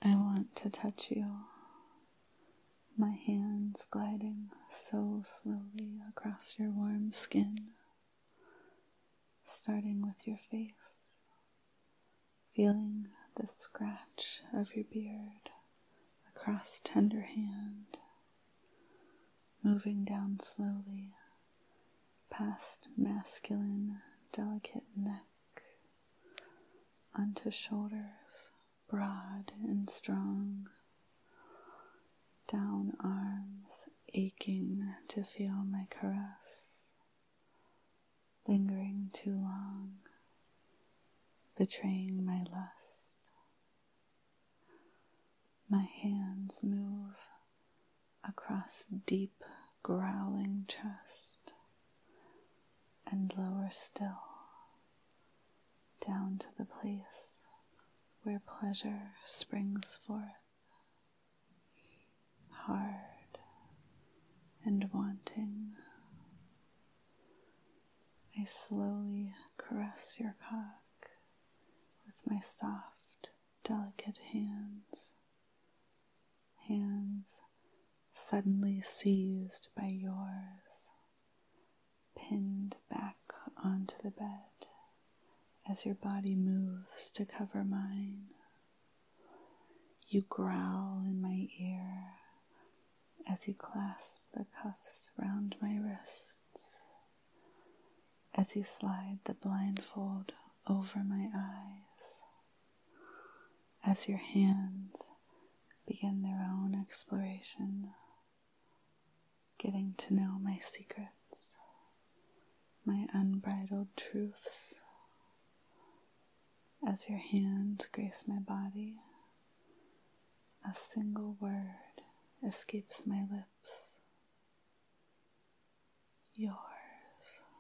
I want to touch you, my hands gliding so slowly across your warm skin, starting with your face, feeling the scratch of your beard across tender hand, moving down slowly past masculine, delicate neck, onto shoulders, broad and strong, down arms, aching to feel my caress, lingering too long, betraying my lust. My hands move across deep, growling chest, and lower still, down to the place where pleasure springs forth, hard and wanting. I slowly caress your cock with my soft, delicate hands, hands suddenly seized by yours, pinned back onto the bed as your body moves to cover mine. You growl in my ear as you clasp the cuffs round my wrists, as you slide the blindfold over my eyes, as your hands begin their own exploration, getting to know my secrets, my unbridled truths. As your hands grace my body, a single word escapes my lips. Yours.